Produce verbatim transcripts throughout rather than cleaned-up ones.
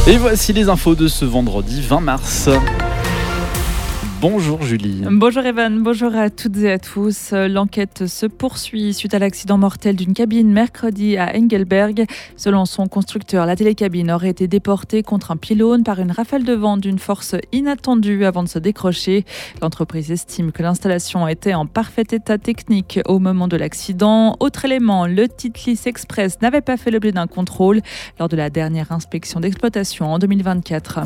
Et voici les infos de ce vendredi vingt mars. Bonjour Julie. Bonjour Evan, bonjour à toutes et à tous. L'enquête se poursuit suite à l'accident mortel d'une cabine mercredi à Engelberg. Selon son constructeur, la télécabine aurait été déportée contre un pylône par une rafale de vent d'une force inattendue avant de se décrocher. L'entreprise estime que l'installation était en parfait état technique au moment de l'accident. Autre élément, le Titlis Express n'avait pas fait l'objet d'un contrôle lors de la dernière inspection d'exploitation en deux mille vingt-quatre.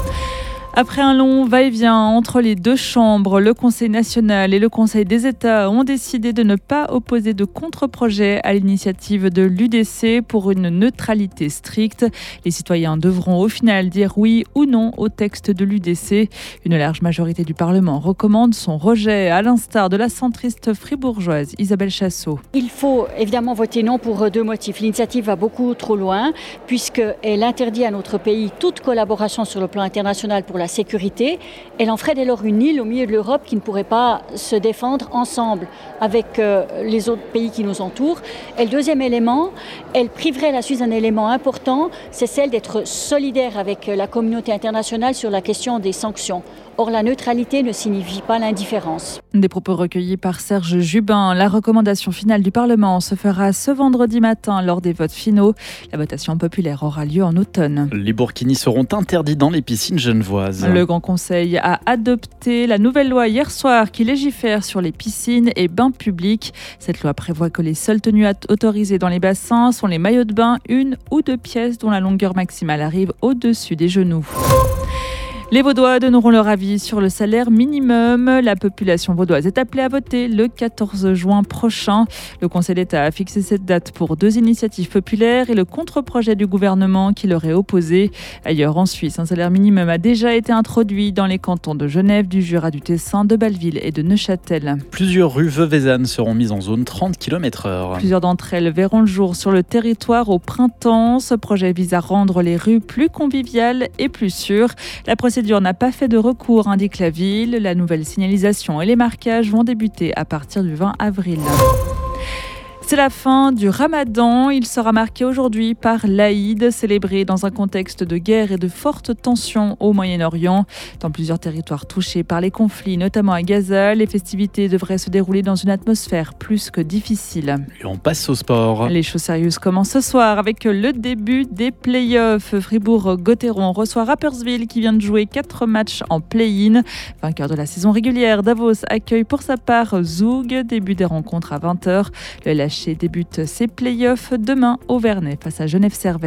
Après un long va-et-vient entre les deux chambres, le Conseil national et le Conseil des États ont décidé de ne pas opposer de contre-projet à l'initiative de l'U D C pour une neutralité stricte. Les citoyens devront au final dire oui ou non au texte de l'U D C. Une large majorité du Parlement recommande son rejet, à l'instar de la centriste fribourgeoise Isabelle Chassot. Il faut évidemment voter non pour deux motifs. L'initiative va beaucoup trop loin puisqu'elle interdit à notre pays toute collaboration sur le plan international pour la sécurité. Elle en ferait dès lors une île au milieu de l'Europe qui ne pourrait pas se défendre ensemble avec euh, les autres pays qui nous entourent. Et le deuxième élément, elle priverait la Suisse d'un élément important, c'est celle d'être solidaire avec la communauté internationale sur la question des sanctions. Or, la neutralité ne signifie pas l'indifférence. Des propos recueillis par Serge Jubin. La recommandation finale du Parlement se fera ce vendredi matin lors des votes finaux. La votation populaire aura lieu en automne. Les burkinis seront interdits dans les piscines genevoises. Le Grand Conseil a adopté la nouvelle loi hier soir qui légifère sur les piscines et bains publics. Cette loi prévoit que les seules tenues autorisées dans les bassins sont les maillots de bain, une ou deux pièces dont la longueur maximale arrive au-dessus des genoux. Les Vaudois donneront leur avis sur le salaire minimum. La population vaudoise est appelée à voter le quatorze juin prochain. Le Conseil d'État a fixé cette date pour deux initiatives populaires et le contre-projet du gouvernement qui leur est opposé. Ailleurs en Suisse, un salaire minimum a déjà été introduit dans les cantons de Genève, du Jura, du Tessin, de Bâle-Ville et de Neuchâtel. Plusieurs rues Veuvezanne seront mises en zone trente kilomètres heure. Plusieurs d'entre elles verront le jour sur le territoire au printemps. Ce projet vise à rendre les rues plus conviviales et plus sûres. La procédure n'a pas fait de recours, indique la ville. La nouvelle signalisation et les marquages vont débuter à partir du vingt avril. C'est la fin du Ramadan. Il sera marqué aujourd'hui par l'Aïd, célébré dans un contexte de guerre et de fortes tensions au Moyen-Orient. Dans plusieurs territoires touchés par les conflits, notamment à Gaza, les festivités devraient se dérouler dans une atmosphère plus que difficile. Et on passe au sport. Les choses sérieuses commencent ce soir avec le début des play-offs. Fribourg-Gotteron reçoit Rapperswil qui vient de jouer quatre matchs en play-in. Vainqueur de la saison régulière, Davos accueille pour sa part Zug. Début des rencontres à vingt heures. Le L H C débute ses play-offs demain au Vernet face à Genève-Servette.